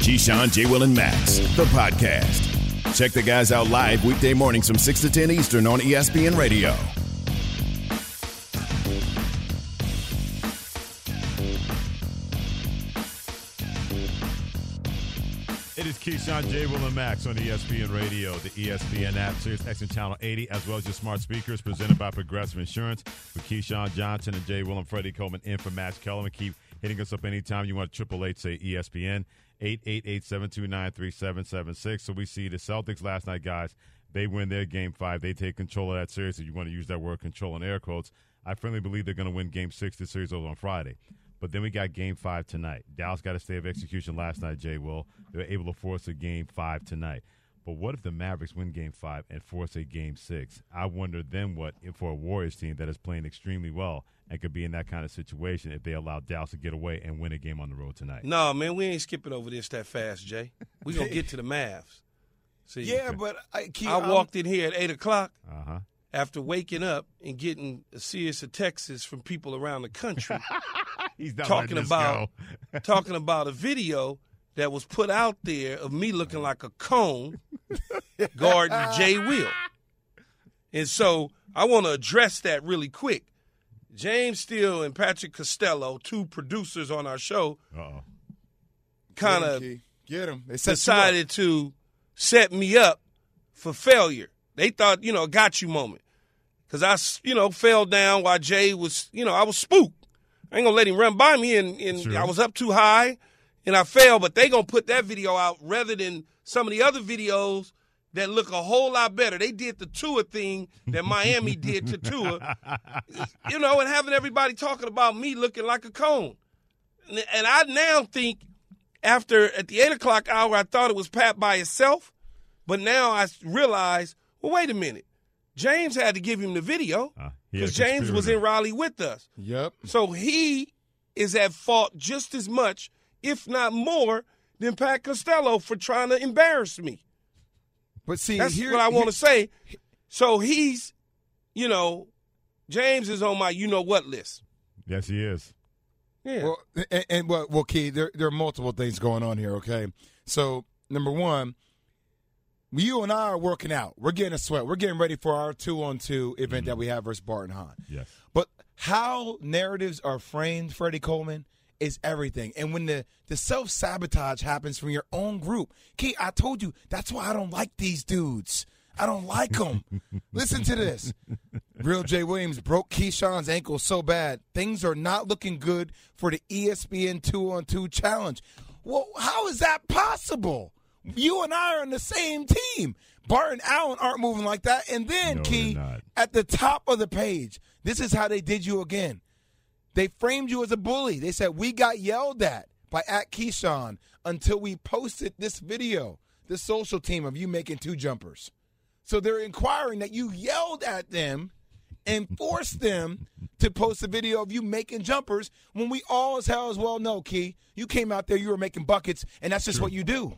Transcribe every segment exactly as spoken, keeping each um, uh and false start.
Keyshawn, J. Will, and Max, the podcast. Check the guys out live weekday mornings from six to ten Eastern on E S P N Radio. It is Keyshawn, J. Will, and Max on E S P N Radio, the E S P N app, Sirius X M Channel eighty, as well as your smart speakers, presented by Progressive Insurance. With Keyshawn Johnson and J. Will and Freddie Coleman in for Max Kellerman. Keep hitting us up anytime you want. Triple eight say E S P N, eight eight eight, seven two nine, three seven seven six. So we see the Celtics last night, guys. They win their game five. They take control of that series. If you want to use that word control in air quotes, I firmly believe they're going to win game six. This series over on Friday. But then we got game five tonight. Dallas got a stay of execution last night, Jay Will. They were able to force a game five tonight. But what if the Mavericks win game five and force a game six? I wonder then what if for a Warriors team that is playing extremely well and could be in that kind of situation if they allow Dallas to get away and win a game on the road tonight. No, man, we ain't skipping over this that fast, Jay. We're going to get to the Mavs. See, yeah, but I, keep, I walked in here at eight o'clock uh-huh. after waking up and getting a series of texts from people around the country. He's not talking about go. talking about a video that was put out there of me looking like a cone guarding Jay Will. And so I want to address that really quick. James Steele and Patrick Costello, two producers on our show, kind of get him. They decided to set me up for failure. They thought, you know, a got you moment. Because I, you know, fell down while Jay was, you know, I was spooked. I ain't going to let him run by me, and, and I was up too high, and I fell. But they going to put that video out rather than some of the other videos that look a whole lot better. They did the Tua thing that Miami did to Tua, you know, and having everybody talking about me looking like a cone. And I now think after, at the eight o'clock hour, I thought it was Pat by itself, but now I realize, well, wait a minute. James had to give him the video because uh, James was in Raleigh with us. Yep. So he is at fault just as much, if not more, than Pat Costello for trying to embarrass me. But see, that's here, what I want to say. Here, so he's, you know, James is on my you know what list. Yes, he is. Yeah. Well, and, and well, well, Key, there there are multiple things going on here. Okay, so number one. You and I are working out. We're getting a sweat. We're getting ready for our two-on-two event mm-hmm. that we have versus Barton Hahn. Yes. But how narratives are framed, Freddie Coleman, is everything. And when the, the self-sabotage happens from your own group, Key, I told you, that's why I don't like these dudes. I don't like them. Listen to this. Real Jay Williams broke Keyshawn's ankle so bad, things are not looking good for the E S P N two-on-two challenge. Well, how is that possible? You and I are on the same team. Bart and Allen aren't moving like that. And then, no, Key, at the top of the page, this is how they did you again. They framed you as a bully. They said, we got yelled at by at Keyshawn until we posted this video, the social team of you making two jumpers. So they're inquiring that you yelled at them and forced them to post a video of you making jumpers when we all as hell as well know, Key, you came out there, you were making buckets, and that's just True. what you do.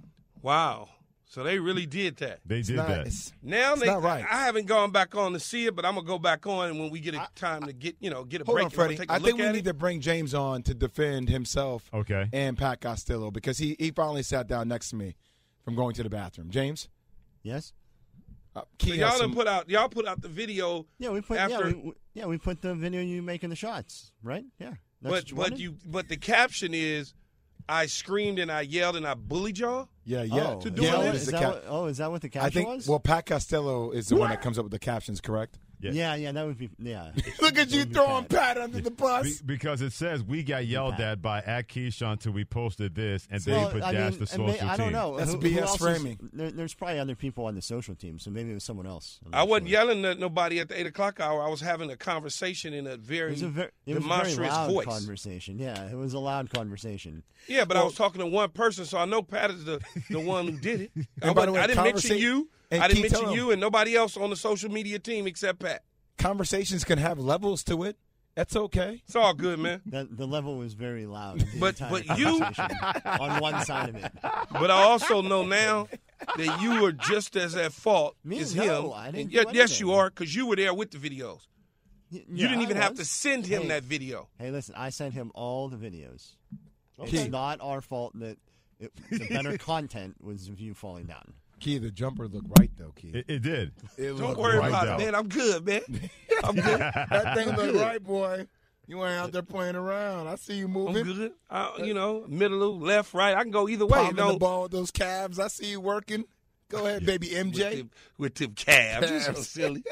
Wow. So they really did that. They did not, that. It's, now it's they, not right. I haven't gone back on to see it, but I'm gonna go back on, and when we get a time to get, you know, get a Hold break. on, Freddie. Take a I look think we at need it. to bring James on to defend himself okay. and Pat Costello because he, he finally sat down next to me from going to the bathroom. James? Yes? Uh, So Key y'all has done some, put out y'all put out the video. Yeah, we put after, yeah, we, yeah, we put the video of you making the shots, right? Yeah. That's but what you but wanted? you but the caption is, I screamed and I yelled and I bullied y'all. Yeah, yeah. Oh, to is do that it? what- is is the that cap- what- oh, is that what the I caption think, was? well, Pat Costello is the one that comes up with the captions, correct? Yes. Yeah, yeah, that would be, yeah. Look at you Would be throwing Pat. Pat under the bus. Be- because it says we got yelled at by at Keyshawn till we posted this, and Well, they put I dash mean, the and may- social I don't team. know. That's Who- B S who else is- framing. there, there's probably other people on the social team, so maybe it was someone else. I'm I not wasn't sure. yelling at nobody at the eight o'clock hour. I was having a conversation in a It very was a, ver- it was a very demonstrous loud voice. conversation. Yeah, it was a loud conversation. Yeah, but I Well- was talking to one person, so I know Pat is the, the one who did it. I, And by the wasn't- way, I didn't mention conversa- you. and I didn't Keith, mention tell you him. and nobody else on the social media team except Pat. Conversations can have levels to it. That's okay. It's all good, man. That, the level was very loud. The But- entire but you- conversation on one side of it. But I also know now that you are just as at fault Me? as No, him. I didn't And do ye- yes, anything. you are, because you were there with the videos. Y- You yeah, didn't even I have was. to send him Hey. that video. Hey, listen, I sent him all the videos. Okay. It's not our fault that It, the better content was of you falling down. Key, the jumper looked right, though, Key. It, it did. It Don't looked worry right, about though. it, man. I'm good, man. I'm good. That thing looked right, boy. You ain't out there playing around. I see you I'm moving. good. I, you know, middle, left, right. I can go either way. Palming the Don't ball with those calves. I see you working. Go ahead, baby M with J. them, with them calves. You're so Calves. silly.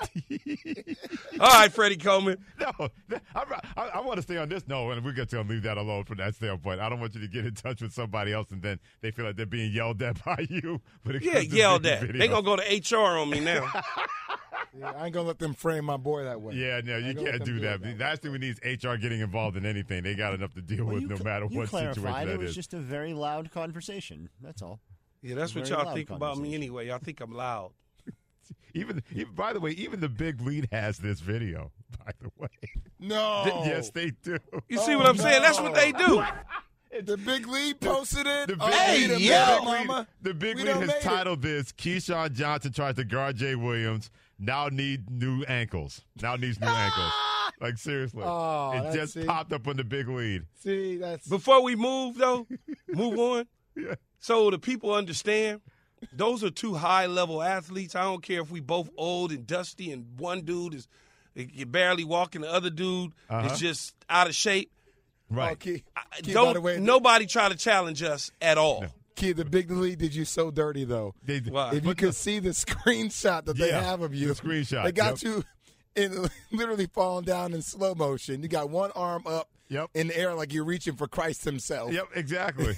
All right, Freddie Coleman. No, I, I, I want to stay on this. No, and we're going to leave that alone from that standpoint. I don't want you to get in touch with somebody else and then they feel like they're being yelled at by you. When it Yeah, comes to yelled making at. videos. They gonna go to H R on me now. Yeah, I ain't gonna let them frame my boy that way. Yeah, no, I you ain't gonna let can't them do that. it The way. last thing we need is H R getting involved in anything. They got enough to deal Well, with you no cl- matter you what situation clarified that it was is. just a very loud conversation. That's all. Yeah, that's what Very y'all loud think about me conversation. anyway. Y'all think I'm loud. Even, even, by the way, even the big lead has this video. By the way, No. yes, they do. You see Oh, what I'm saying? That's no. what they do. The big lead posted it. The big, Oh, Hey, lead, the yeah. the big big lead, mama. the big We lead done has made it. titled this: Keyshawn Johnson tries to guard Jay Williams. Now need new ankles. Now needs new ankles. Like seriously, Oh, it that's just it. popped up on the big lead. See, that's Before we move, though, move on. Yeah. So the people understand, those are two high-level athletes. I don't care if we both old and dusty and one dude is you barely walking, the other dude Uh-huh. is just out of shape. Right. Oh, Key, I- Key, by the Don't way, nobody try to challenge us at all. Key, the big lead did you so dirty though. They, Why? If you could see the screenshot that they Yeah, have of you, the screenshot, they got yep. you in literally falling down in slow motion. You got one arm up Yep. in the air like you're reaching for Christ Himself. Yep, exactly.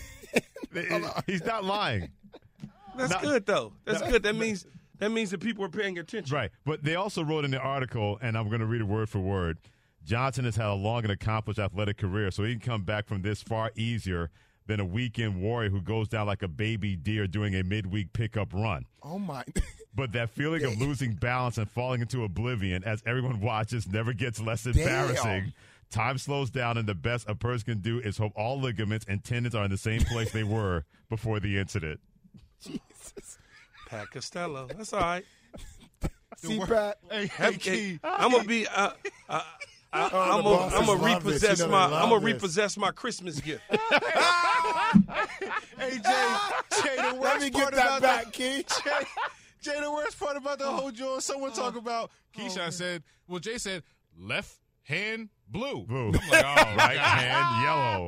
He's not lying. That's Not- good though. That's good. That means that means that people are paying attention. Right. But they also wrote in the article, and I'm going to read it word for word, Johnson has had a long and accomplished athletic career, so he can come back from this far easier than a weekend warrior who goes down like a baby deer doing a midweek pickup run. Oh my! But that feeling of losing balance and falling into oblivion as everyone watches never gets less embarrassing. Time slows down, and the best a person can do is hope all ligaments and tendons are in the same place they were before the incident. Jesus. Pat Costello. That's all right. See, Pat. Hey, Hey, hey, Key. I'm gonna be. Uh, uh, I, Oh, I'm the gonna bosses I'm gonna love this. repossess You know my. they I'm love gonna this. repossess my Christmas gift. Hey, Jay. Jay, the Let worst me part get that about back, Key. Jay, Jay, the worst part about the whole joint, someone talk about, Keyshawn said, well, Jay said, left hand blue. Blue. I'm like, oh, Right God. hand yellow.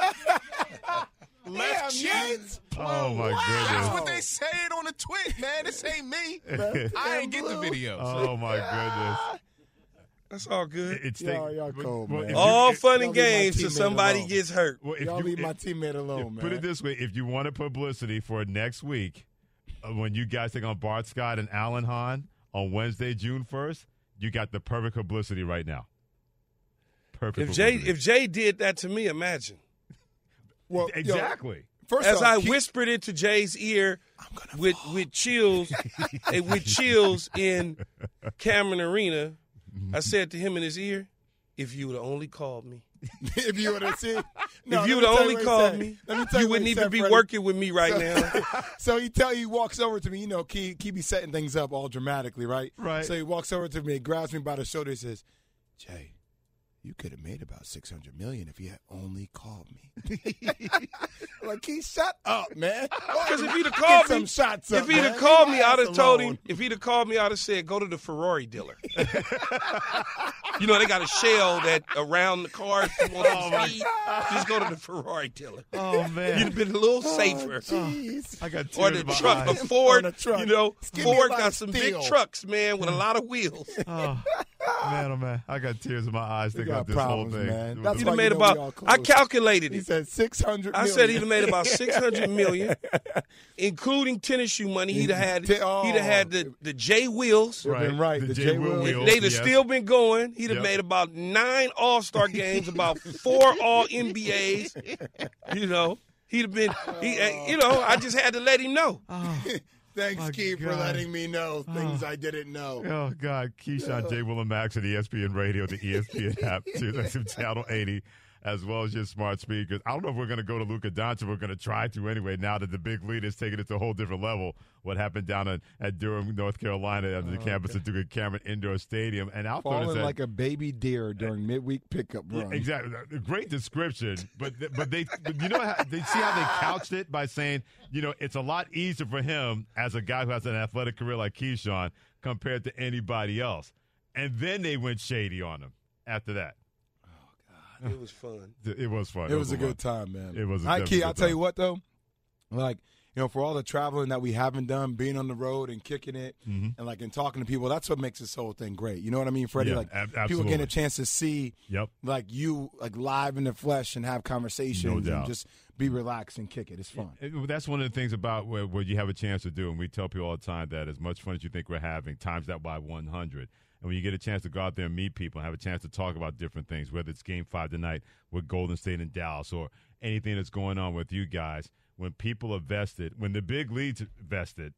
Left Damn, cheek. Yates. Oh, my That's goodness. what they saying on the tweet, man. This ain't me. I ain't get the video. Oh, my goodness. That's all good. It's Y'all- the- y'all cold, well, man. if you- All if- fun y'all and leave my games till teammate somebody alone. gets hurt. well, if Y'all you- leave my if- teammate alone, man. Put it this way: if you wanted publicity for next week, uh, when you guys take on Bart Scott and Alan Hahn on Wednesday, June first, you got the perfect publicity right now. Perfect. If Jay publicity. if Jay did that to me, imagine. Well, yo, exactly. first As off, I Key- whispered into Jay's ear with with chills and with chills in Cameron Arena, I said to him in his ear, "If you would have only called me, if you would have seen, no, if you let would me have tell only what he called said. me, Let me tell you what wouldn't he even said, be Freddie. working with me right now." So he tell he walks over to me, you know, Key, Key be setting things up all dramatically, right? Right. So he walks over to me, grabs me by the shoulder, and says, "Jay, you could have made about six hundred million if you had only called me." I'm like, Key, shut up, man. Because if he'd have Get called some me, shots up, if he'd have man. called Leave me, my I'd have ass told alone. him. If he'd have called me, I'd have said, "Go to the Ferrari dealer." You know, they got a shell that around the car. If you want to speed, just go to the Ferrari dealer. Oh man, You'd have been a little safer. Jeez. I got Or tears the in my truck, a eyes. Ford, Or the truck. you know, Just give me a Ford lot got of some steel. big trucks, man, with a lot of wheels. Oh, man, oh man, I got tears in my eyes We thinking got about this problems, whole thing. man. That's He'd why have made you know we all about, close. I calculated He it. said six hundred I million. said he'd have made about six hundred million, including tennis shoe money. He'd have had, T- oh. he'd have had the, the J wheels. You've been right. The The J. J. Will Will. wheels. They'd have yes. still been going. He'd have Yep. made about nine All-Star games, about four All N B As. You know, he'd have been. He, uh, you know, I just had to let him know. Thanks, My Key, for God. letting me know things I didn't know. Oh, God. Keyshawn J. Willem Max at E S P N Radio, the E S P N app, Channel eighty, as well as your smart speakers. I don't know if we're going to go to Luka Doncic. We're going to try to anyway, now that the big lead is taking it to a whole different level. What happened down at, at Durham, North Carolina, at the oh, campus okay. of Duke Cameron Indoor Stadium. And I'll Falling like a baby deer during midweek pickup run. Yeah, exactly. Great description. But but they, but you know, how, they see how they couched it by saying, you know, it's a lot easier for him as a guy who has an athletic career like Keyshawn compared to anybody else. And then they went shady on him after that. Oh, God. It was fun. It was fun. It, it was, was a good time, man. It was a Hi, Key, I'll time. tell you what, though. Like, you know, for all the traveling that we haven't done, being on the road and kicking it mm-hmm. and, like, and talking to people, that's what makes this whole thing great. You know what I mean, Freddie? Yeah, like, ab- people getting a chance to see, yep. like, you, like, live in the flesh and have conversations no and just be relaxed and kick it. It's fun. It, it, that's one of the things about what, what you have a chance to do, and we tell people all the time that as much fun as you think we're having, times that by one hundred. And when you get a chance to go out there and meet people and have a chance to talk about different things, whether it's Game five tonight with Golden State and Dallas or anything that's going on with you guys, when people are vested, when the big lead's vested,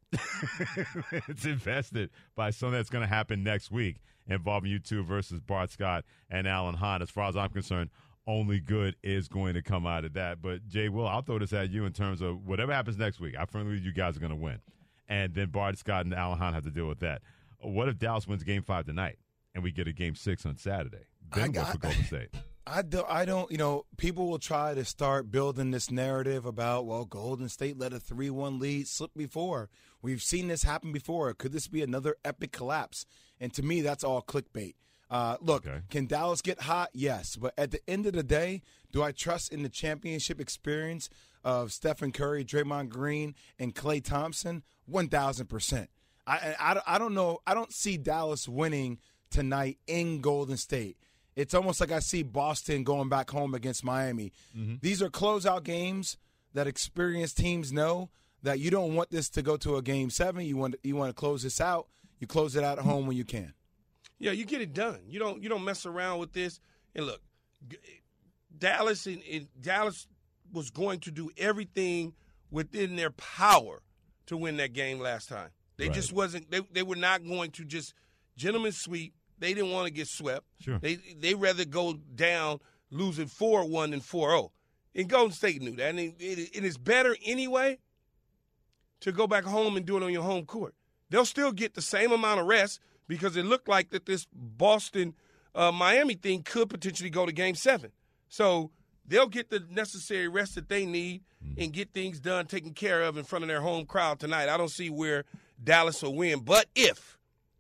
it's invested by something that's going to happen next week involving you two versus Bart Scott and Alan Hahn. As far as I'm concerned, only good is going to come out of that. But, Jay Will, I'll throw this at you in terms of whatever happens next week. I firmly believe you guys are going to win. And then Bart Scott and Alan Hahn have to deal with that. What if Dallas wins Game five tonight and we get a Game six on Saturday? Then what for Golden State? I don't, I don't, you know, people will try to start building this narrative about, well, Golden State let a three one lead slip before. We've seen this happen before. Could this be another epic collapse? And to me, that's all clickbait. Uh, look, okay. Can Dallas get hot? Yes. But at the end of the day, do I trust in the championship experience of Stephen Curry, Draymond Green, and Klay Thompson? one thousand percent. I, I, I don't know. I don't see Dallas winning tonight in Golden State. It's almost like I see Boston going back home against Miami. Mm-hmm. These are closeout games that experienced teams know that you don't want this to go to a game seven. You want you want to close this out. You close it out at home when you can. Yeah, you get it done. You don't you don't mess around with this. And look, Dallas and, and Dallas was going to do everything within their power to win that game last time. They right. just wasn't. They they were not going to just gentleman's sweep. They didn't want to get swept. Sure. They they rather go down losing four one than four oh. And Golden State knew that. And it, it, it is better anyway to go back home and do it on your home court. They'll still get the same amount of rest because it looked like that this Boston uh, Miami thing could potentially go to Game seven. So they'll get the necessary rest that they need mm. and get things done, taken care of in front of their home crowd tonight. I don't see where Dallas will win. But if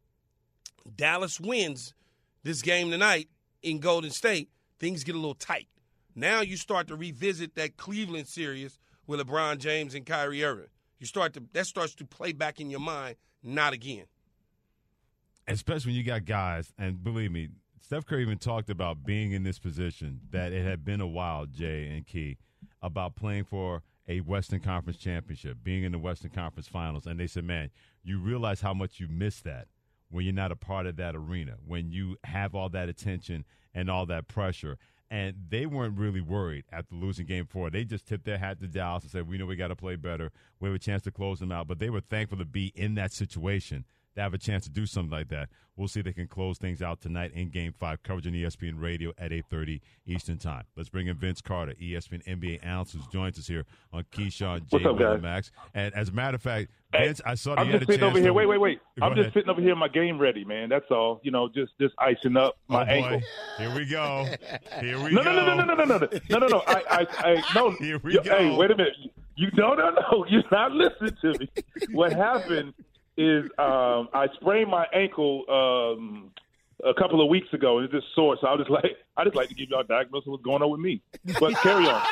Dallas wins this game tonight in Golden State, things get a little tight. Now you start to revisit that Cleveland series with LeBron James and Kyrie Irving. You start to that starts to play back in your mind, not again. Especially when you got guys, and believe me, Steph Curry even talked about being in this position, that it had been a while, Jay and Key, about playing for a Western Conference championship, being in the Western Conference finals. And they said, man, you realize how much you miss that when you're not a part of that arena, when you have all that attention and all that pressure. And they weren't really worried after losing game four. They just tipped their hat to Dallas and said, we know we got to play better. We have a chance to close them out. But they were thankful to be in that situation, to have a chance to do something like that. We'll see if they can close things out tonight in Game five, coverage on E S P N Radio at eight thirty Eastern Time. Let's bring in Vince Carter, E S P N N B A analyst, who's joins us here on Keyshawn, J. Will, Max. And as a matter of fact, Vince, I saw that I'm you had just a sitting chance over here. to, Wait, wait, wait. Go I'm ahead. just sitting over here, my game ready, man. That's all. You know, just just icing up my oh, boy. ankle. Here we go. Here we no, go. No, no, no, no, no, no, no, no, no, no. I, I, I, no. Here we you, go. Hey, wait a minute. You no, no, no. You're not listening to me. What happened is um, I sprained my ankle um, a couple of weeks ago, and it's just sore. So I was like, I just like to give y'all a diagnosis of what's going on with me. But carry on.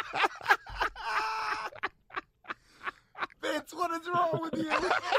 Vince, what is wrong with you?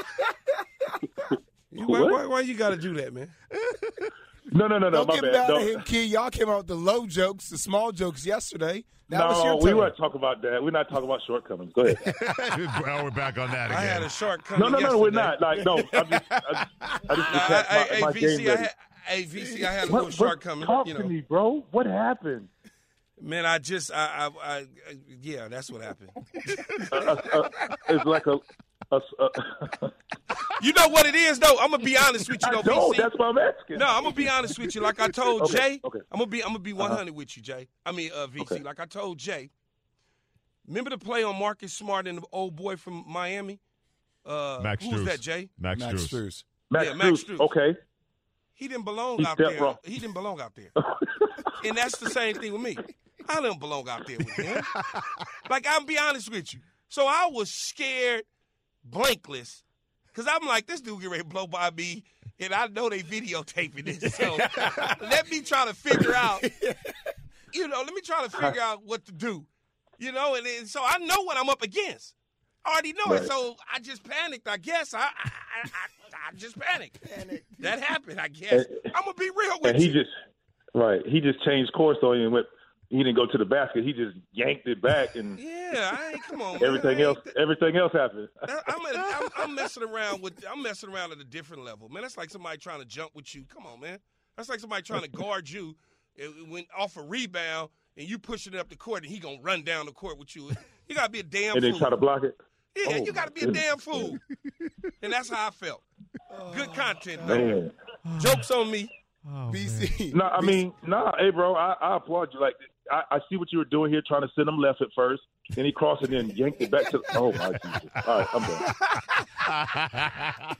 you why, why, why you got to do that, man? No, no, no, no. Don't my get bad. mad Don't. at him, kid. Y'all came out with the low jokes, the small jokes yesterday. That no, was your we turn. weren't talking about that. We're not talking about shortcomings. Go ahead. Well, we're back on that again. I had a shortcoming. No, no, no, yesterday. we're not. Like, no, I'm just, I just, I just Nah, kept I, my, I, my hey, game V C, I ready. had, hey, V C, I had a What- little what- shortcoming. Talk You to know, me, bro. What happened? man, I just, I, I, I, yeah, that's what happened. uh, uh, uh, it's like a, a, a You know what it is, though? I'm gonna be honest with you, though. I don't. V C. That's why I'm asking. No, I'm gonna be honest with you. Like I told Okay, Jay, okay. I'm gonna be I'm gonna be one hundred Uh-huh. with you, Jay. I mean, uh, V C. Okay. Like I told Jay. Remember the play on Marcus Smart and the old boy from Miami? Uh, Max who was Strus. that, Jay? Max, Max Strus. Strus. Max Yeah, Max Strus. Strus. Okay. He didn't belong He out stepped there. wrong. He didn't belong out there. And that's the same thing with me. I don't belong out there with him. Like, I'll be honest with you. So I was scared, blankless, because I'm like, this dude get ready to blow by me, and I know they videotaping this. So let me try to figure out, you know, let me try to figure out what to do. You know, and, and so I know what I'm up against. I already know it. Right. So I just panicked, I guess. I I, I, I, I just panicked. That happened, I guess. And- I'm going to be real with And he you. just, right, he just changed course on you and went, he didn't go to the basket. He just yanked it back and Yeah, I ain't, come on, man. everything I ain't- else, everything else happened. That- I'm, at, I'm, I'm messing around with. I'm messing around at a different level, man. That's like somebody trying to jump with you. Come on, man. That's like somebody trying to guard you, and when off a rebound, and you pushing it up the court, and he gonna run down the court with you. You gotta be a damn And fool. then try to block it. yeah, Oh, you gotta my be a goodness. damn fool. And that's how I felt. Good content, though. Man. Jokes on me. B C. No, I mean, nah, hey, bro, I, I applaud you. Like, I, I see what you were doing here, trying to send him left at first. Then he crossed and then yanked it back to. Oh my Jesus! All right, I'm done.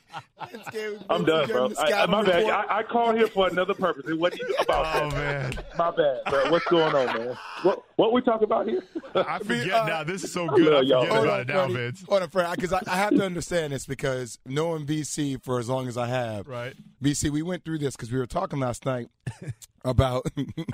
I'm done, bro. I, I, my bad. I, I called here for another purpose. It wasn't even about Oh, that. man. My bad, bro. What's going on, man? What what we talking about here? I forget uh, now. This is so good. I love y'all. forget Hold about it now, Vince. Hold on, Fred, because I, I have to understand this because knowing V C for as long as I have, Right. V C, we went through this because we were talking last night about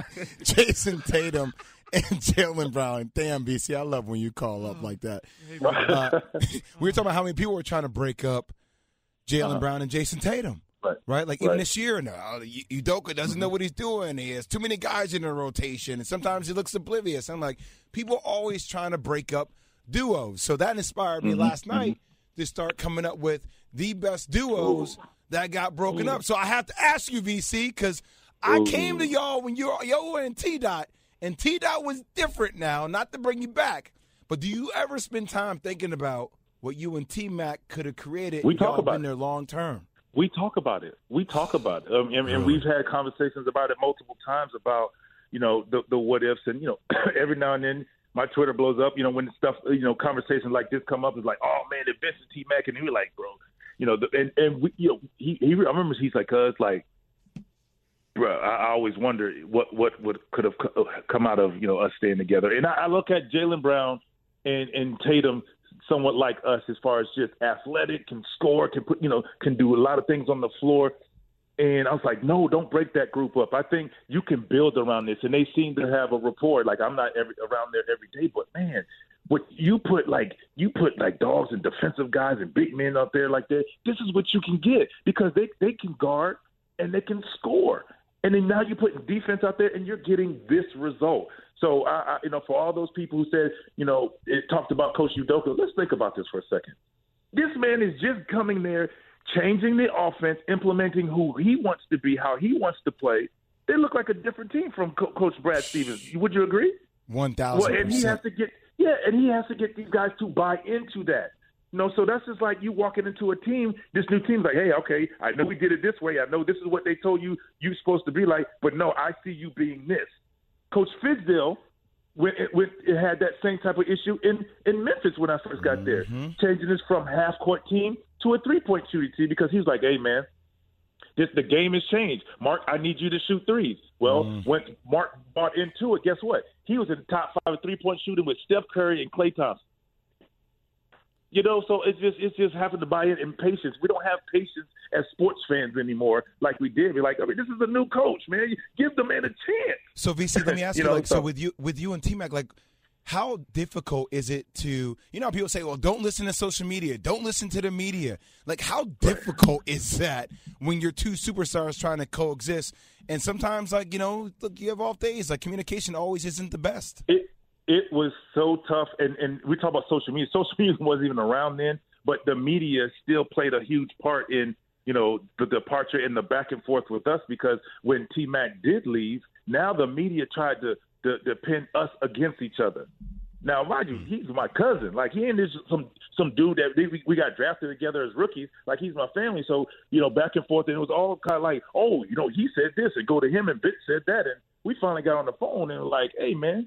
Jason Tatum and Jaylen Brown. Damn, V C, I love when you call up like that. Uh, we were talking about how many people were trying to break up Jaylen Uh-huh. Brown and Jason Tatum. Right. Right? Like even Right. this year, no, Udoka doesn't know what he's doing. He has too many guys in the rotation, and sometimes he looks oblivious. I'm like, people are always trying to break up duos. So that inspired me last night to start coming up with the best duos that got broken up. So I have to ask you, V C, because I came to y'all when you were, y'all were in T-Dot, and T-Dot was different now, not to bring you back. But do you ever spend time thinking about what you and T-Mac could have created? We and talk y'all about been it. there long term. We talk about it. We talk about it, um, and, and we've had conversations about it multiple times about, you know, the, the what ifs, and you know, every now and then my Twitter blows up. You know, when stuff, you know, conversations like this come up, it's like, oh man, if Vincent T Mac, and we're like, bro, you know, the, and and we, you know, he, he, I remember he's like, cuz like, bro, I, I always wonder what what what could have come out of you know us staying together, and I, I look at Jaylen Brown and and Tatum somewhat like us as far as just athletic, can score, can put, you know, can do a lot of things on the floor. And I was like, no, don't break that group up. I think you can build around this. And they seem to have a rapport. Like, I'm not every, around there every day, but man, what you put like you put like dogs and defensive guys and big men out there like that. This is what you can get because they they can guard and they can score. And then now you're putting defense out there and you're getting this result. So, I, I, you know, for all those people who said, you know, it talked about Coach Udoka, let's think about this for a second. This man is just coming there, changing the offense, implementing who he wants to be, how he wants to play. They look like a different team from Co- Coach Brad Stevens. Would you agree? One Well, thousand and he has percent. to get, yeah, and he has to get these guys to buy into that. You know, so that's just like you walking into a team, this new team's like, hey, okay, I know we did it this way. I know this is what they told you you're supposed to be like, but no, I see you being this. Coach Fizdale, when it, when it had that same type of issue in, in Memphis when I first got there, changing this from half-court team to a three-point shooting team because he was like, hey, man, this, the game has changed. Mark, I need you to shoot threes. Well, when Mark bought into it, guess what? He was in the top five of three-point shooting with Steph Curry and Klay Thompson. You know, so it's just it's just having to buy in and patience. We don't have patience as sports fans anymore like we did. We're like, I mean, this is a new coach, man. Give the man a chance. So V C, let me ask You you, know, like, so, so- with you with you and T Mac, like, how difficult is it to, you know, how people say, well, don't listen to social media, don't listen to the media. Like, how difficult is that when you're two superstars trying to coexist? And sometimes, like, you know, look, you have off days. Like, communication always isn't the best. It it was so tough, and, and we talk about social media. Social media wasn't even around then, but the media still played a huge part in, you know, the departure and the back and forth with us because when T-Mac did leave, now the media tried to, to, to pin us against each other. Now, mind you, he's my cousin. Like, he ain't this some some dude that we, we got drafted together as rookies. Like, he's my family. So, you know, back and forth, and it was all kind of like, oh, you know, he said this, and go to him, and Vince said that. And we finally got on the phone and were like, hey, man,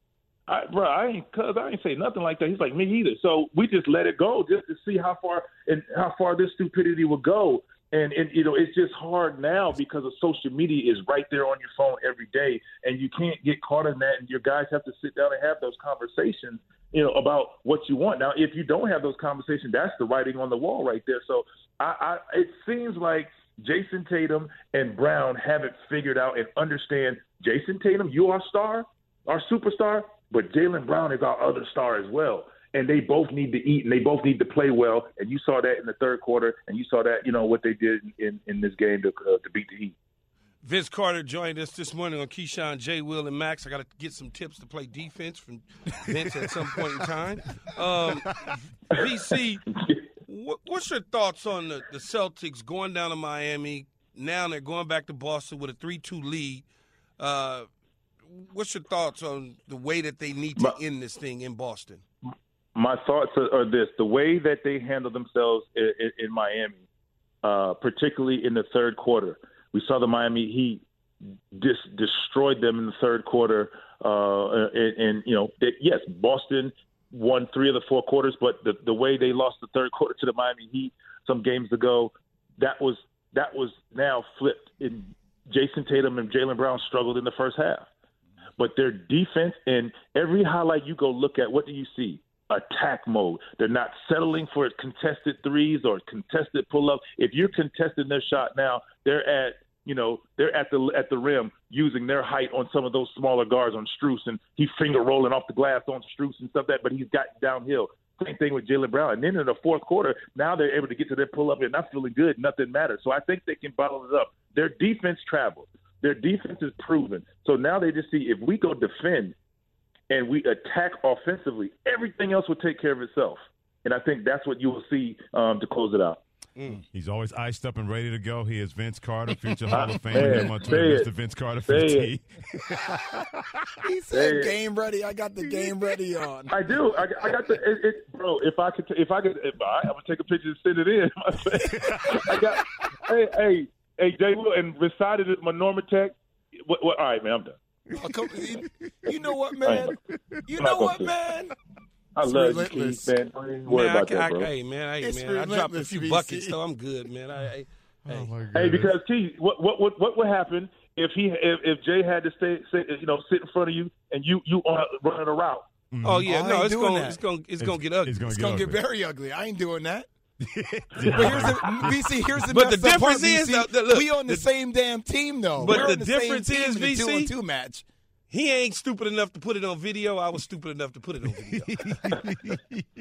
I, bro, I ain't cuz I ain't say nothing like that. He's like, me either. So we just let it go just to see how far and how far this stupidity would go. And, and, you know, it's just hard now because of social media is right there on your phone every day, and you can't get caught in that, and your guys have to sit down and have those conversations, you know, about what you want. Now, if you don't have those conversations, that's the writing on the wall right there. So I, I it seems like Jason Tatum and Brown haven't figured out and understand, Jason Tatum, you are our star, our superstar, but Jaylen Brown is our other star as well. And they both need to eat, and they both need to play well. And you saw that in the third quarter, and you saw that, you know, what they did in, in this game to uh, to beat the Heat. Vince Carter joined us this morning on Keyshawn, J. Will, and Max. I got to get some tips to play defense from Vince at some point in time. Um, V C, what, what's your thoughts on the, the Celtics going down to Miami? Now they're going back to Boston with a three two lead. Uh, what's your thoughts on the way that they need to end this thing in Boston? My thoughts are, are this: the way that they handle themselves in, in, in Miami, uh, particularly in the third quarter. We saw the Miami Heat dis- destroyed them in the third quarter. Uh, and, and, you know, they, yes, Boston won three of the four quarters, but the, the way they lost the third quarter to the Miami Heat some games ago, that was that was now flipped. In Jason Tatum and Jaylen Brown struggled in the first half. But their defense, and every highlight you go look at, what do you see? Attack mode. They're not settling for contested threes or contested pull-ups. If you're contesting their shot now, they're at, you know, they're at the at the rim using their height on some of those smaller guards on Strus, and he's finger rolling off the glass on Strus and stuff like that, but he's got downhill. Same thing with Jaylen Brown. And then in the fourth quarter, now they're able to get to their pull-up and not feeling good. Nothing matters. So I think they can bottle it up. Their defense travels. Their defense is proven. So now they just see, if we go defend and we attack offensively, everything else will take care of itself. And I think that's what you will see um, to close it out. Mm. He's always iced up and ready to go. He is Vince Carter, future Hall of Famer. On Twitter, Mister Vince Carter fifteen. He said, "Game ready." I got the game ready on. I do. I, I got the it, it, bro. If I could, if I could, if I, I'm gonna take a picture and send it in. I got. Hey, hey, hey, Jay Will, and recited it. My Norma Tech. What, what, all right, man. I'm done. Oh, come, you, you know what, man? You know what, man? I it's love relentless. you, Keith, man. Don't even worry man, about I, that, I, bro. Hey, man, I, It's man, I dropped a few V C. buckets, so I'm good, man. I, I, Oh hey. my Hey, because Keith, what what what what would happen if he if, if Jay had to stay, stay you know sit in front of you and you you on a, running a route? Mm-hmm. Oh yeah, I no, ain't it's doing going that. it's going it's, It's- going to get ugly. It's going It's to gonna get get ugly. very ugly. I ain't doing that. But here's the V C. Here's the But the messed up part, difference is, V C. though, that- look, we on the, the- same damn team though. But We're the on the same difference team is, in the V C, two on two match. He ain't stupid enough to put it on video. I was stupid enough to put it on video.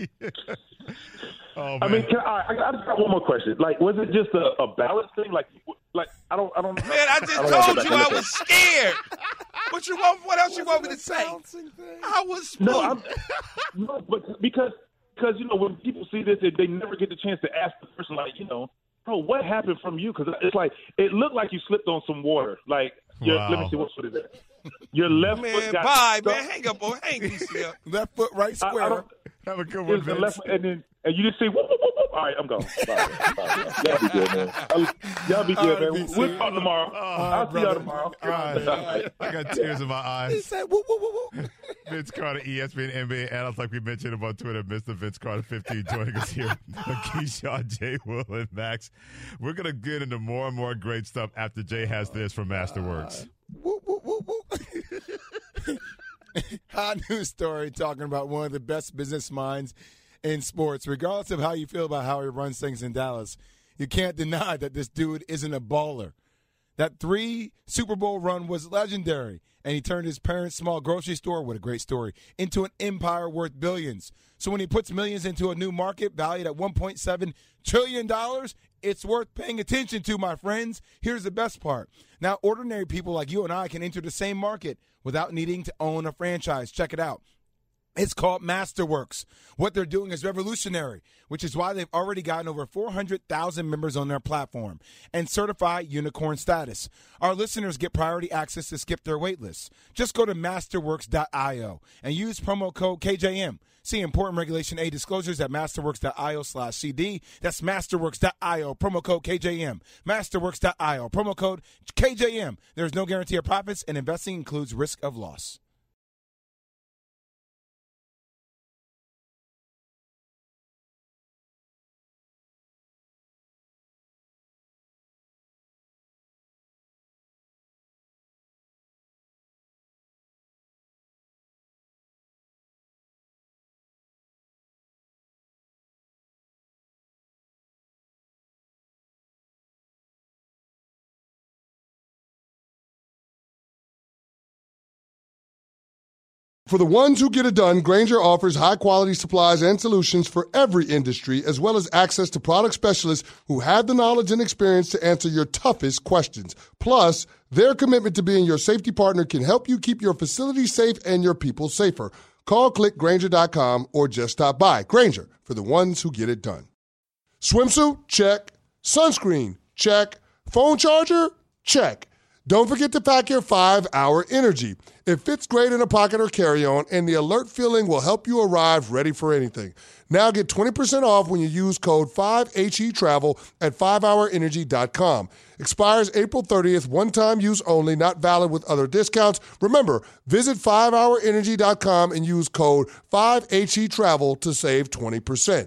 Oh, man. I mean, can I, I, I just got one more question. Like, was it just a, a balance thing? Like, like I don't, I don't. Man, I just don't wanna told go you back I and was scared. What you want? What else you want me to say? I was spooked. No, I'm, no, but because because you know when people see this, they, they never get the chance to ask the person, like, you know, bro, what happened from you? Because it's like it looked like you slipped on some water. Like, your, Wow. let me see what foot is that? Your left Man, foot got bye, stuck. man. Hang up on, hang V C up. Left foot, right I, I square. don't, Have a good it one, was the Vince. left, and then and you just say, whoop, whoop, whoop, whoop. All right, I'm gone. Bye, bye, bye. Y'all be good, man. I'll- Y'all be good, All right, man. B C. We'll talk tomorrow. I'll see y'all brother. tomorrow. All right. I got tears in my He eyes. said, woo, woo, woo, woo. Vince Carter, E S P N N B A analyst, like we mentioned him on Twitter, Mister Vince Carter fifteen, joining us here on Keyshawn, Jay, Will, and Max. We're going to get into more and more great stuff after Jay has this from Masterworks. Woo, woo, woo, woo. Hot news story talking about one of the best business minds in sports. Regardless of how you feel about how he runs things in Dallas, you can't deny that this dude isn't a baller. That three Super Bowl run was legendary, and he turned his parents' small grocery store, what a great story, into an empire worth billions. So when he puts millions into a new market valued at one point seven trillion dollars, it's worth paying attention to, my friends. Here's the best part. Now, ordinary people like you and I can enter the same market without needing to own a franchise. Check it out. It's called Masterworks. What they're doing is revolutionary, which is why they've already gotten over four hundred thousand members on their platform and certified unicorn status. Our listeners get priority access to skip their wait lists. Just go to masterworks dot io and use promo code K J M. See important Regulation A disclosures at masterworks dot io slash C D. That's masterworks dot io, promo code K J M. masterworks dot io, promo code K J M. There's no guarantee of profits, and investing includes risk of loss. For the ones who get it done, Grainger offers high-quality supplies and solutions for every industry, as well as access to product specialists who have the knowledge and experience to answer your toughest questions. Plus, their commitment to being your safety partner can help you keep your facility safe and your people safer. Call click grainger dot com or just stop by. Grainger, for the ones who get it done. Swimsuit? Check. Sunscreen? Check. Phone charger? Check. Don't forget to pack your five hour Energy. It fits great in a pocket or carry-on, and the alert feeling will help you arrive ready for anything. Now get twenty percent off when you use code five H E Travel at five hour energy dot com. Expires April thirtieth, one-time use only, not valid with other discounts. Remember, visit five hour energy dot com and use code five H E Travel to save twenty percent.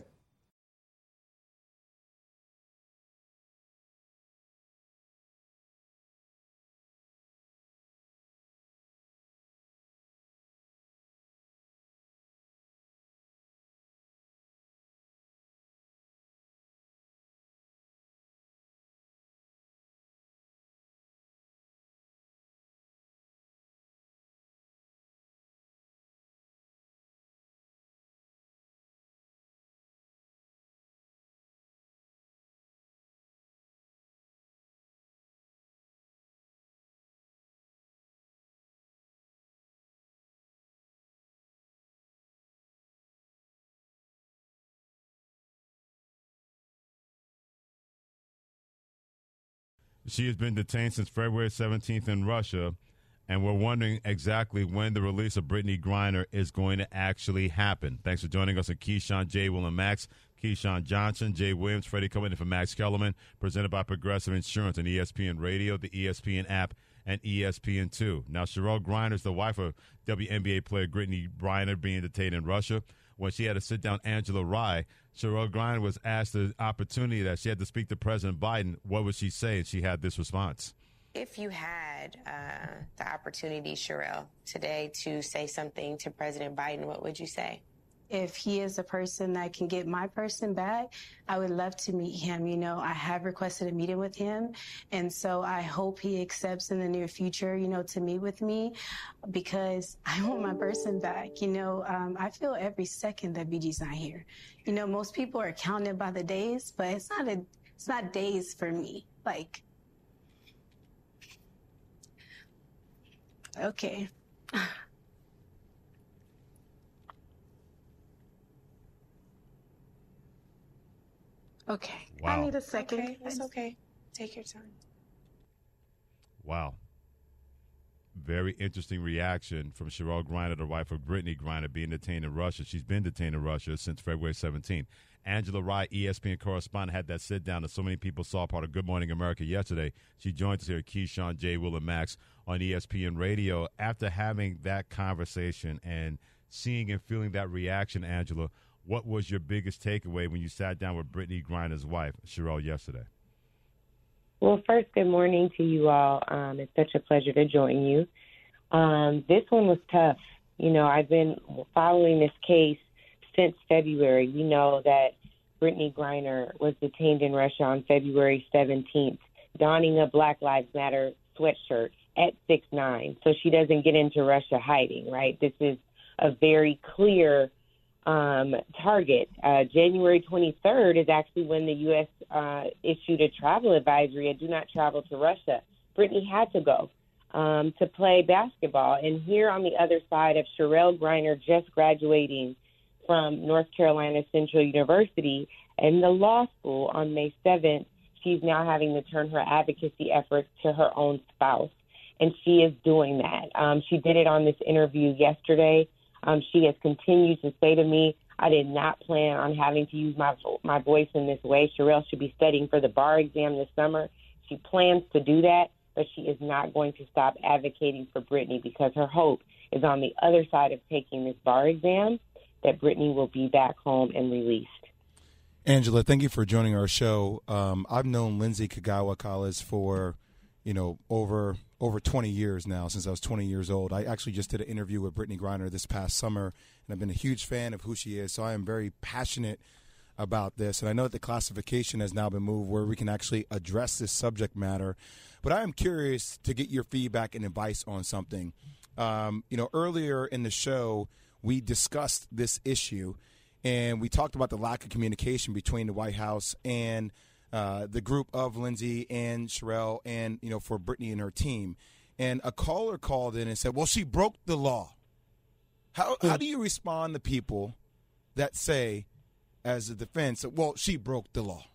She has been detained since February seventeenth in Russia, and we're wondering exactly when the release of Brittney Griner is going to actually happen. Thanks for joining us on Keyshawn, J. Will, and Max. Keyshawn Johnson, Jay Williams, Freddie coming in for Max Kellerman, presented by Progressive Insurance on E S P N Radio, the E S P N app, and E S P N two. Now, Cheryl Griner is the wife of W N B A player Brittney Griner being detained in Russia. When she had to sit down Angela Rye, Cheryl Griner was asked the opportunity that she had to speak to President Biden. What would she say? And she had this response. If you had uh, the opportunity, Cheryl, today to say something to President Biden, what would you say? If he is a person that can get my person back, I would love to meet him. You know, I have requested a meeting with him. And so I hope he accepts in the near future, you know, to meet with me because I want my person back. You know, um, I feel every second that B G's not here. You know, most people are counting by the days, but it's not a, it's not days for me. Like, okay. Okay. Wow. I need a second. Okay, that's okay. Take your time. Wow. Very interesting reaction from Cheryl Griner, the wife of Brittney Griner, being detained in Russia. She's been detained in Russia since February seventeenth. Angela Rye, E S P N correspondent, had that sit down that so many people saw part of Good Morning America yesterday. She joined us here at Keyshawn, J. Will, and Max on E S P N Radio. After having that conversation and seeing and feeling that reaction, Angela, what was your biggest takeaway when you sat down with Brittney Griner's wife, Cheryl, yesterday? Well, first, good morning to you all. Um, it's such a pleasure to join you. Um, this one was tough. You know, I've been following this case since February. We know that Brittney Griner was detained in Russia on February seventeenth, donning a Black Lives Matter sweatshirt at six nine, so she doesn't get into Russia hiding, right? This is a very clear Um, target. Uh, January twenty-third is actually when the U S uh, issued a travel advisory, a do not travel to Russia. Brittney had to go. um, to play basketball. And here on the other side of Sherelle Griner just graduating from North Carolina Central University and the law school on May seventh, she's now having to turn her advocacy efforts to her own spouse. And she is doing that. Um, she did it on this interview yesterday. Um, she has continued to say to me, I did not plan on having to use my my voice in this way. Sherelle should be studying for the bar exam this summer. She plans to do that, but she is not going to stop advocating for Brittany because her hope is on the other side of taking this bar exam, that Brittany will be back home and released. Angela, thank you for joining our show. Um, I've known Lindsay Kagawa Collins for, you know, over over twenty years now, since I was twenty years old. I actually just did an interview with Brittany Griner this past summer, and I've been a huge fan of who she is, so I am very passionate about this. And I know that the classification has now been moved where we can actually address this subject matter. But I am curious to get your feedback and advice on something. Um, you know, earlier in the show, we discussed this issue, and we talked about the lack of communication between the White House and uh, the group of Lindsay and Sherelle and, you know, for Brittany and her team. And a caller called in and said, well, she broke the law. How, how do you respond to people that say, as a defense, well, she broke the law?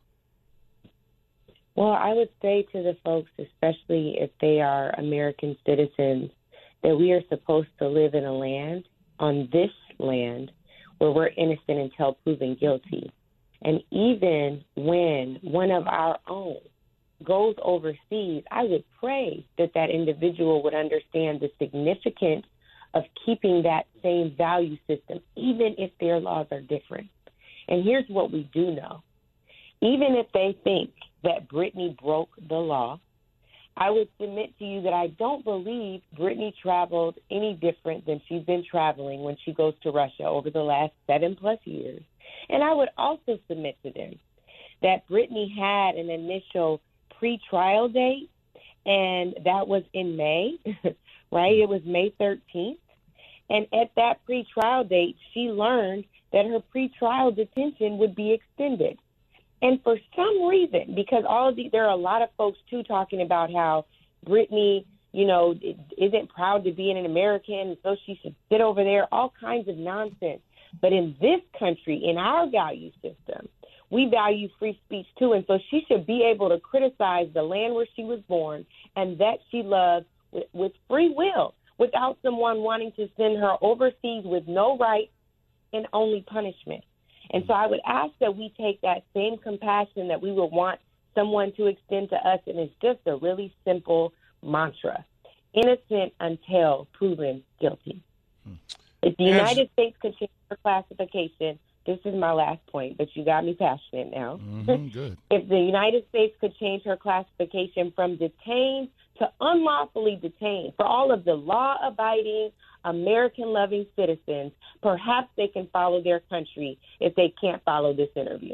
Well, I would say to the folks, especially if they are American citizens, that we are supposed to live in a land, on this land, where we're innocent until proven guilty. And even when one of our own goes overseas, I would pray that that individual would understand the significance of keeping that same value system, even if their laws are different. And here's what we do know. Even if they think that Brittany broke the law, I would submit to you that I don't believe Brittany traveled any different than she's been traveling when she goes to Russia over the last seven plus years. And I would also submit to them that Brittany had an initial pre-trial date, and that was in May, right? It was May thirteenth. And at that pre-trial date, she learned that her pre-trial detention would be extended. And for some reason, because all of the, there are a lot of folks, too, talking about how Brittany, you know, isn't proud to be an American, so she should sit over there, all kinds of nonsense. But in this country, in our value system, we value free speech, too. And so she should be able to criticize the land where she was born and that she loves with, with free will, without someone wanting to send her overseas with no rights and only punishment. And so I would ask that we take that same compassion that we would want someone to extend to us, and it's just a really simple mantra: innocent until proven guilty. Hmm. If the United States could change her classification, this is my last point, but you got me passionate now. Mm-hmm, good. If the United States could change her classification from detained to unlawfully detained, for all of the law-abiding, American-loving citizens, perhaps they can follow their country if they can't follow this interview.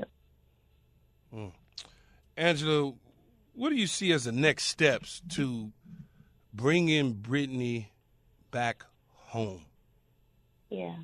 Mm. Angela, what do you see as the next steps to bringing Brittany back home? Yeah.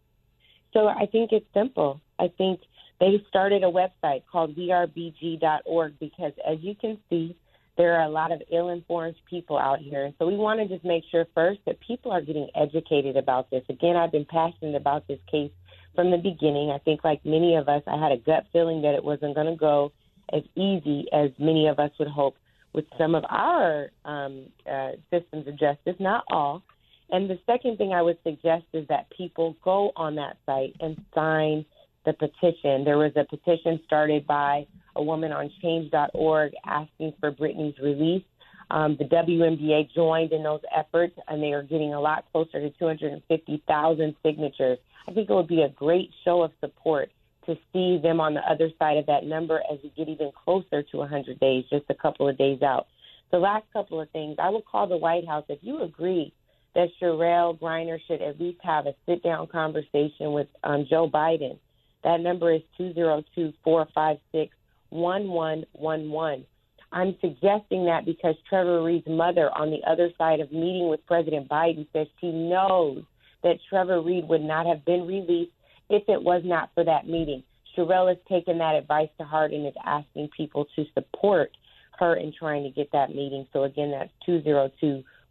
So I think it's simple. I think they started a website called we are b g dot org because, as you can see, there are a lot of ill-informed people out here. And so we want to just make sure first that people are getting educated about this. Again, I've been passionate about this case from the beginning. I think like many of us, I had a gut feeling that it wasn't going to go as easy as many of us would hope with some of our um, uh, systems of justice, not all. And the second thing I would suggest is that people go on that site and sign the petition. There was a petition started by a woman on change dot org asking for Brittany's release. Um, the W N B A joined in those efforts, and they are getting a lot closer to two hundred fifty thousand signatures. I think it would be a great show of support to see them on the other side of that number as we get even closer to one hundred days, just a couple of days out. The last couple of things, I will call the White House. If you agree that Sherelle Griner should at least have a sit-down conversation with um, Joe Biden, that number is two oh two, four five six, one one one one. I'm suggesting that because Trevor Reed's mother on the other side of meeting with President Biden says she knows that Trevor Reed would not have been released if it was not for that meeting. Sherelle has taken that advice to heart and is asking people to support her in trying to get that meeting. So, again, that's two oh two,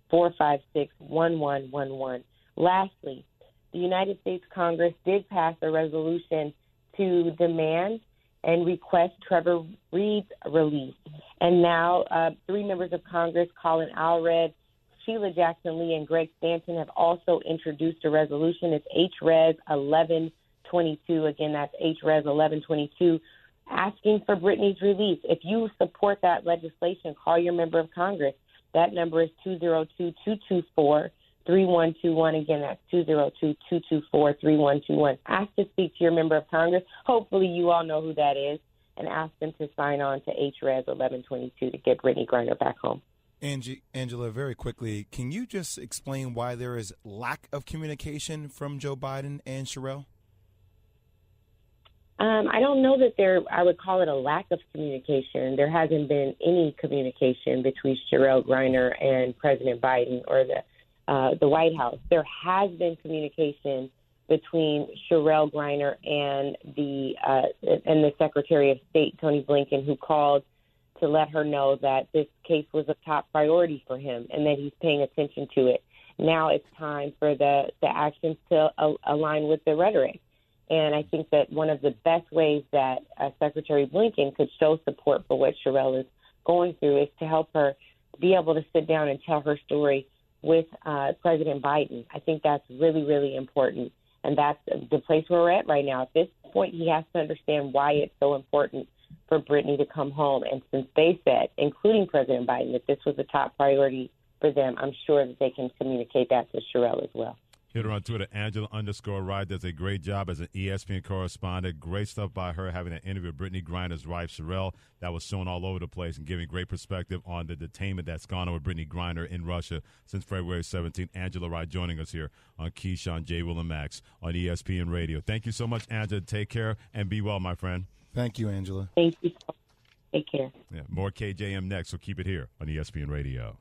four five six, one one one one. Lastly, the United States Congress did pass a resolution to demand and request Trevor Reed's release. And now uh, three members of Congress, Colin Allred, Sheila Jackson Lee, and Greg Stanton, have also introduced a resolution. It's H Res eleven twenty-two. Again, that's H Res eleven twenty-two, asking for Brittany's release. If you support that legislation, call your member of Congress. That number is two oh two, two two four, three one two one. Again, that's two oh two, two two four, three one two one. Ask to speak to your member of Congress. Hopefully you all know who that is, and ask them to sign on to H Res eleven twenty-two to get Brittany Griner back home. Angie, Angela, very quickly, can you just explain why there is lack of communication from Joe Biden and Sherelle? Um, I don't know that there, I would call it a lack of communication. There hasn't been any communication between Sherelle Griner and President Biden or the uh, the White House. There has been communication between Sherelle Griner and the uh, and the Secretary of State, Tony Blinken, who called to let her know that this case was a top priority for him and that he's paying attention to it. Now it's time for the, the actions to uh, align with the rhetoric. And I think that one of the best ways that uh, Secretary Blinken could show support for what Sherelle is going through is to help her be able to sit down and tell her story with uh, President Biden. I think that's really, really important. And that's the place where we're at right now. At this point, he has to understand why it's so important for Brittany to come home. And since they said, including President Biden, that this was a top priority for them, I'm sure that they can communicate that to Sherelle as well. Hit her on Twitter, Angela underscore Wright does a great job as an E S P N correspondent. Great stuff by her having an interview with Brittany Griner's wife, Sherelle. That was shown all over the place and giving great perspective on the detainment that's gone on with Brittany Griner in Russia since February seventeenth. Angela Wright joining us here on Keyshawn, J. Will, and Max on E S P N Radio. Thank you so much, Angela. Take care and be well, my friend. Thank you, Angela. Thank you. Take care. Yeah, more K J M next, so keep it here on E S P N Radio.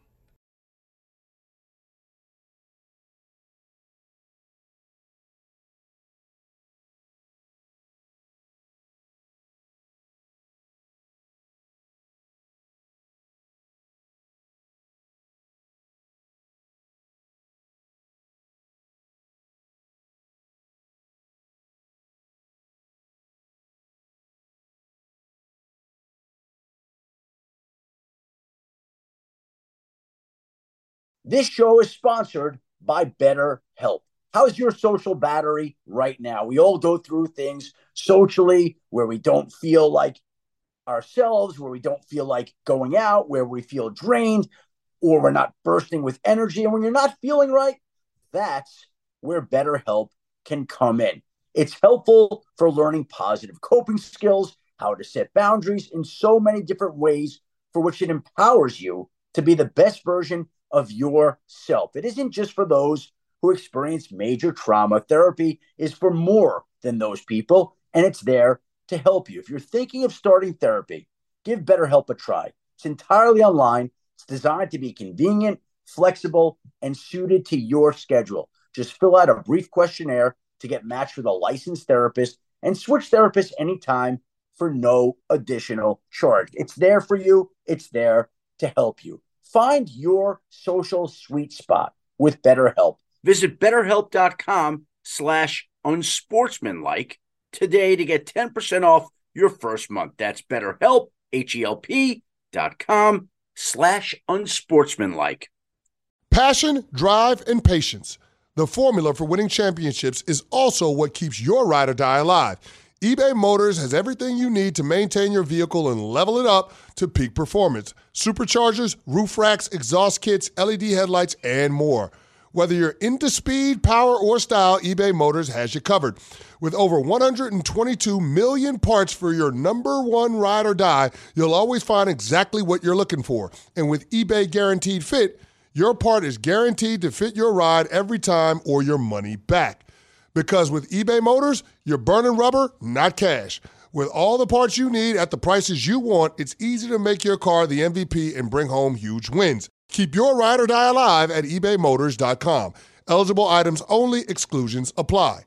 This show is sponsored by BetterHelp. How's your social battery right now? We all go through things socially where we don't feel like ourselves, where we don't feel like going out, where we feel drained, or we're not bursting with energy. And when you're not feeling right, that's where BetterHelp can come in. It's helpful for learning positive coping skills, how to set boundaries in so many different ways for which it empowers you to be the best version of yourself. It isn't just for those who experience major trauma. Therapy is for more than those people, and it's there to help you. If you're thinking of starting therapy, give BetterHelp a try. It's entirely online. It's designed to be convenient, flexible, and suited to your schedule. Just fill out a brief questionnaire to get matched with a licensed therapist and switch therapists anytime for no additional charge. It's there for you. It's there to help you. Find your social sweet spot with BetterHelp. Visit BetterHelp.com slash unsportsmanlike today to get ten percent off your first month. That's BetterHelp, H-E-L-P dot com slash unsportsmanlike. Passion, drive, and patience. The formula for winning championships is also what keeps your ride or die alive. eBay Motors has everything you need to maintain your vehicle and level it up to peak performance. Superchargers, roof racks, exhaust kits, L E D headlights, and more. Whether you're into speed, power, or style, eBay Motors has you covered. With over one hundred twenty-two million parts for your number one ride or die, you'll always find exactly what you're looking for. And with eBay Guaranteed Fit, your part is guaranteed to fit your ride every time or your money back. Because with eBay Motors, you're burning rubber, not cash. With all the parts you need at the prices you want, it's easy to make your car the M V P and bring home huge wins. Keep your ride or die alive at ebay motors dot com. Eligible items only. Exclusions apply.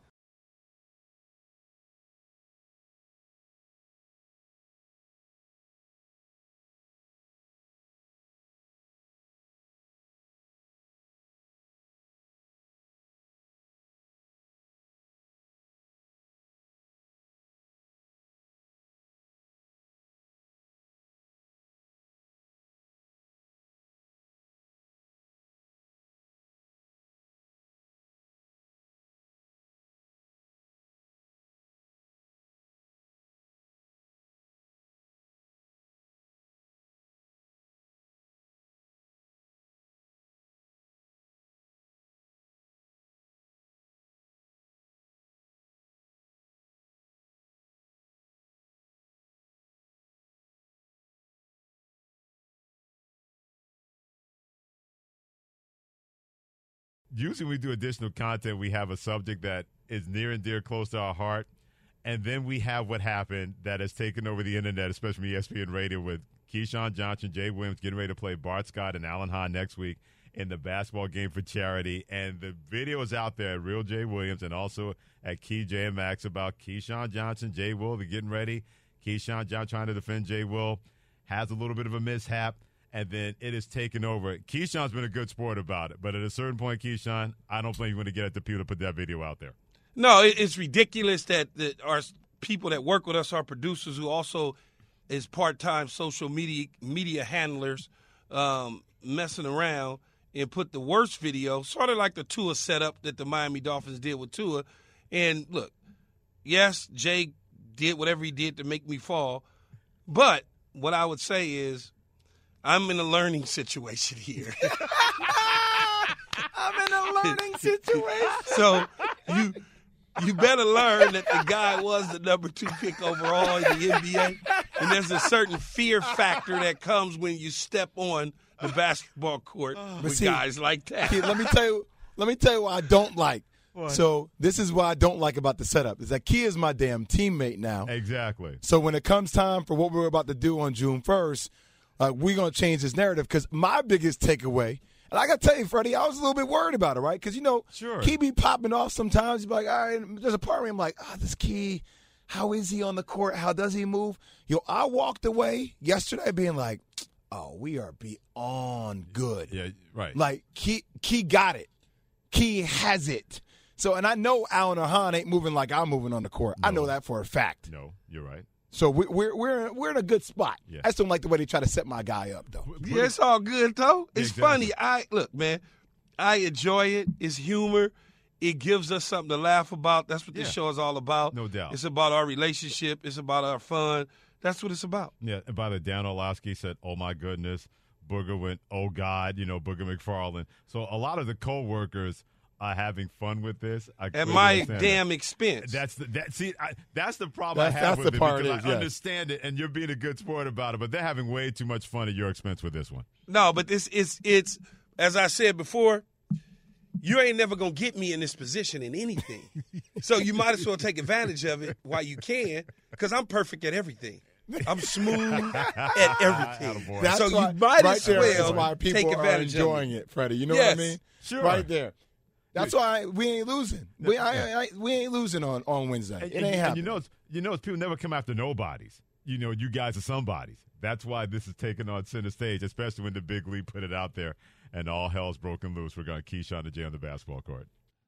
usually when we do additional content, we have a subject that is near and dear close to our heart. And then we have what happened that has taken over the internet, especially E S P N Radio, with Keyshawn Johnson, Jay Williams getting ready to play Bart Scott and Alan Hahn next week in the basketball game for charity. And the video is out there at Real Jay Williams and also at Key J M Max about Keyshawn Johnson, Jay Will. They're getting ready. Keyshawn Johnson trying to defend Jay Will, has a little bit of a mishap, and then it is taken over. Keyshawn's been a good sport about it, but at a certain point, Keyshawn, I don't think you're going to get at the people to put that video out there. No, it, it's ridiculous that, that our people that work with us, our producers who also is part-time social media media handlers, um, messing around and put the worst video, sort of like the Tua setup that the Miami Dolphins did with Tua. And look, yes, Jay did whatever he did to make me fall, but what I would say is I'm in a learning situation here. I'm in a learning situation. So you you better learn that the guy was the number two pick overall in the N B A, and there's a certain fear factor that comes when you step on the basketball court But with see, guys like that. Kid, let me tell you. Let me tell you what I don't like. What? So this is what I don't like about the setup is that Key is my damn teammate now. Exactly. So when it comes time for what we're about to do on June first, uh, we're going to change this narrative because my biggest takeaway, and I got to tell you, Freddie, I was a little bit worried about it, right? Because, you know, Sure. Key be popping off sometimes. He's like, all right, there's a part of me I'm like, ah, oh, this Key, how is he on the court? How does he move? Yo, I walked away yesterday being like, oh, we are beyond good. Yeah, right. Like, Key, Key got it. Key has it. So, and I know Alan or Hahn ain't moving like I'm moving on the court. I know that for a fact. No, you're right. So we, we're we're we're in a good spot. Yeah. I just don't like the way they try to set my guy up, though. Yeah, it's all good though. It's Exactly. funny. I look, man. I enjoy it. It's humor. It gives us something to laugh about. That's what this Yeah. show is all about. No doubt. It's about our relationship. It's about our fun. That's what it's about. Yeah, and by the Dan Orlovsky said, oh, my goodness. Booger went, oh, God, you know, Booger McFarland. So a lot of the co-workers are having fun with this. I At clearly my understand damn that. expense. That's the that. See, I, that's the problem That's- I have that's with the it part because is, I yes. understand it, and you're being a good sport about it, but they're having way too much fun at your expense with this one. No, but this is it's as I said before, you ain't never gonna get me in this position in anything. So you might as well take advantage of it while you can, because I'm perfect at everything. I'm smooth at everything. Attaboy. That's so why, you might right as there is well why people take are advantage of enjoying it. it, Freddie. You know Yes. what I mean? Sure. Right there. That's why we ain't losing. We I, I, we ain't losing on, on Wednesday. And, It and- ain't and happening. you know, it's, you know, it's people never come after nobodies. You know, you guys are somebodies. That's why this is taking on center stage, especially when the big league put it out there and all hell's broken loose. We're going to Keyshawn and Jay on the basketball court.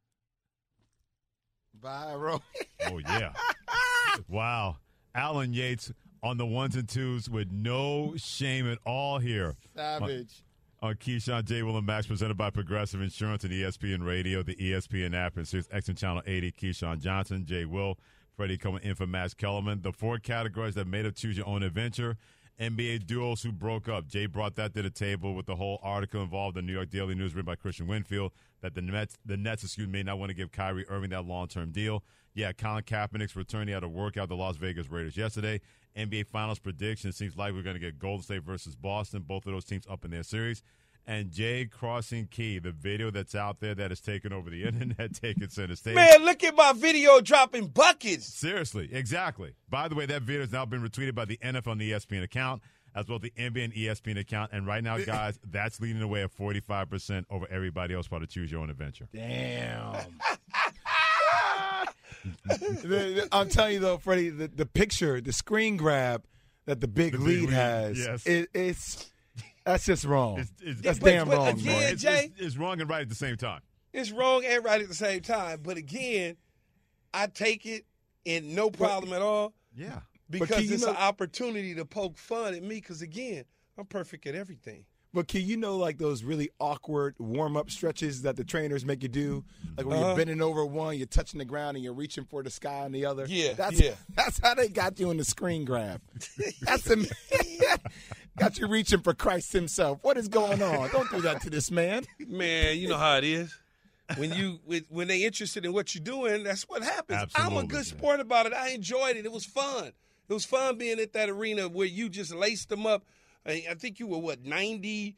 Bye, Ro. Oh, yeah. Wow. Alan Yates on the ones and twos with no shame at all here. Savage. On Keyshawn, J. Will and Max, presented by Progressive Insurance and E S P N Radio, the E S P N app, and Sirius X M Channel eighty. Keyshawn Johnson, Jay Will, Freddie Coleman, in for Max Kellerman. The four categories that made up Choose Your Own Adventure. N B A duos who broke up. Jay brought that to the table with the whole article involved in the New York Daily News written by Christian Winfield that the Nets, the Nets, excuse me, may not want to give Kyrie Irving that long-term deal. Yeah, Colin Kaepernick's return. He had to work out the Las Vegas Raiders yesterday. N B A Finals prediction seems like we're going to get Golden State versus Boston. Both of those teams up in their series. And Jay crossing Key, the video that's out there that has taken over the internet, taking center stage. Man, look at my video dropping buckets. Seriously, exactly. By the way, that video has now been retweeted by the N F L and the E S P N account, as well as the N B A and E S P N account. And right now, guys, that's leading the way at forty-five percent over everybody else part to Choose Your Own Adventure. Damn. I'm telling you, though, Freddie, the, the picture, the screen grab that the big, The big lead lead, has, yes. it, it's that's just wrong. It's, it's, that's But- damn but wrong, again, man. it's, Jay- it's, it's wrong and right at the same time. It's wrong and right at the same time. But again, I take it in no problem at all Yeah. because Key, you it's know- an opportunity to poke fun at me because, again, I'm perfect at everything. But can you know like those really awkward warm up stretches that the trainers make you do, like when Uh-huh. you're bending over one, you're touching the ground, and you're reaching for the sky on the other. Yeah, that's yeah. that's how they got you in the screen grab. That's the got you reaching for Christ Himself. What is going on? Don't do that to this man. Man, you know how it is. When you when when they interested in what you're doing, that's what happens. I'm a Absolutely, good man. sport about it. I enjoyed it. It was fun. It was fun being at that arena where you just laced them up. I, I think you were what ninety,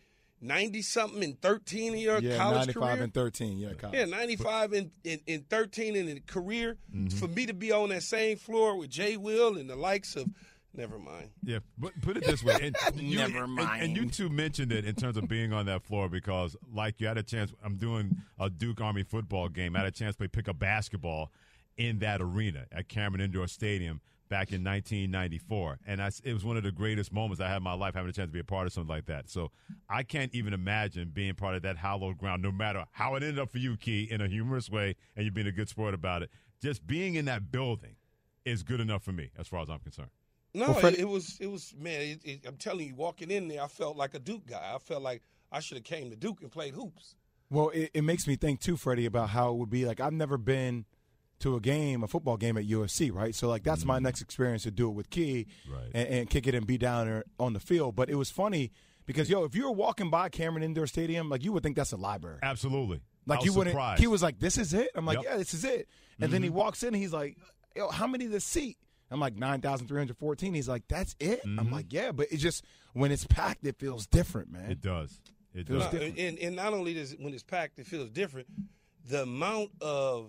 ninety-something and thirteen in your yeah, college ninety-five career? and thirteen, yeah, college. Yeah, ninety-five and, and, and thirteen in a career. Mm-hmm. For me to be on that same floor with Jay Will and the likes of – never mind. Yeah, but put it this way. And you, Never mind. And, and you two mentioned it in terms of being on that floor because, like, you had a chance – I'm doing a Duke Army football game. I had a chance to play pickup basketball in that arena at Cameron Indoor Stadium back in nineteen ninety-four. And I, it was one of the greatest moments I had in my life, having a chance to be a part of something like that. So I can't even imagine being part of that hallowed ground, no matter how it ended up for you, Key, in a humorous way, and you being a good sport about it. Just being in that building is good enough for me, as far as I'm concerned. No, Well, Fred- it, it was, it was man, it, it, I'm telling you, walking in there, I felt like a Duke guy. I felt like I should have came to Duke and played hoops. Well, it, it makes me think, too, Freddie, about how it would be. Like, I've never been to a game, a football game at U S C, right? So, like, that's mm-hmm. my next experience to do it with Key right. and, and kick it and be down there on the field. But it was funny because, yo, if you were walking by Cameron Indoor Stadium, like, you would think that's a library. Absolutely. Like, I you was wouldn't. surprised. Key was like, this is it? I'm like, Yep. yeah, this is it. And Mm-hmm. then he walks in and he's like, yo, how many the seat? I'm like, nine thousand three hundred fourteen. He's like, that's it? Mm-hmm. I'm like, yeah, but it's just when it's packed, it feels different, man. It does. It Feels does. No, different. and, and not only does when it's packed, it feels different. The amount of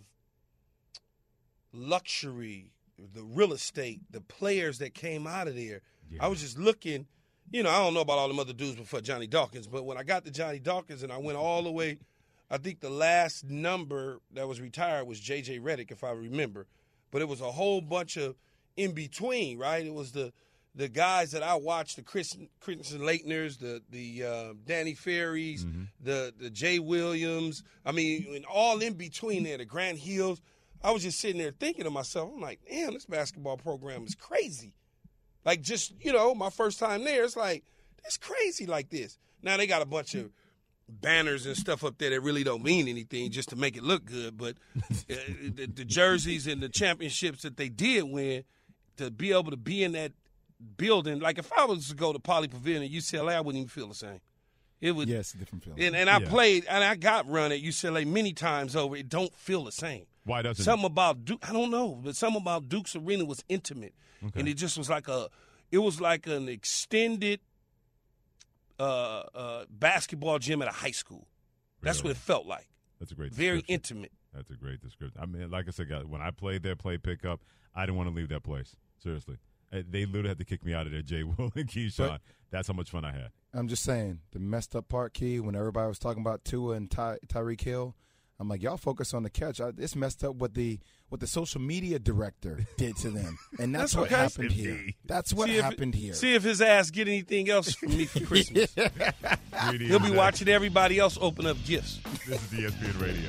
luxury, the real estate, the players that came out of there. Yeah. I was just looking, you know, I don't know about all them other dudes before Johnny Dawkins, but when I got to Johnny Dawkins and I went all the way, I think the last number that was retired was J J Redick, if I remember. But it was a whole bunch of in between, right? It was the the guys that I watched, the Chris Christensen Leitners, the the uh, Danny Ferries, mm-hmm. the the Jay Williams. I mean, and all in between there, the Grant Hills. I was just sitting there thinking to myself, I'm like, damn, this basketball program is crazy. Like, just, you know, my first time there, it's like, it's crazy like this. Now they got a bunch of banners and stuff up there that really don't mean anything just to make it look good. But uh, the, the jerseys and the championships that they did win, to be able to be in that building, like if I was to go to Poly Pavilion at U C L A, I wouldn't even feel the same. It would, yeah, it's a different feeling. And, and I Yeah. played, and I got run at U C L A many times over. It don't feel the same. Why doesn't it? Something about Duke, I don't know, but something about Duke's Arena was intimate. Okay. And it just was like a, it was like an extended uh, uh, basketball gym at a high school. That's Really? what it felt like. That's a great Very description. intimate. That's a great description. I mean, like I said, guys, when I played there, played pickup, I didn't want to leave that place. Seriously. Uh, They literally had to kick me out of there, Jay Will and Keyshawn. But- That's how much fun I had. I'm just saying, the messed up part, Key, when everybody was talking about Tua and Ty, Tyreek Hill, I'm like, y'all focus on the catch. I, it's messed up what the what the social media director did to them, and that's, That's what okay. happened here. That's what See if- happened here. See if his ass get anything else from me for Christmas. He'll be watching everybody else open up gifts. This is E S P N Radio.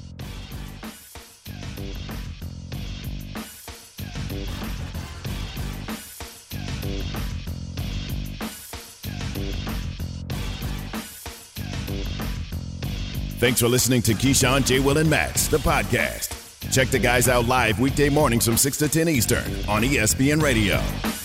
Thanks for listening to Keyshawn, J. Will, and Max, the podcast. Check the guys out live weekday mornings from six to ten Eastern on E S P N Radio.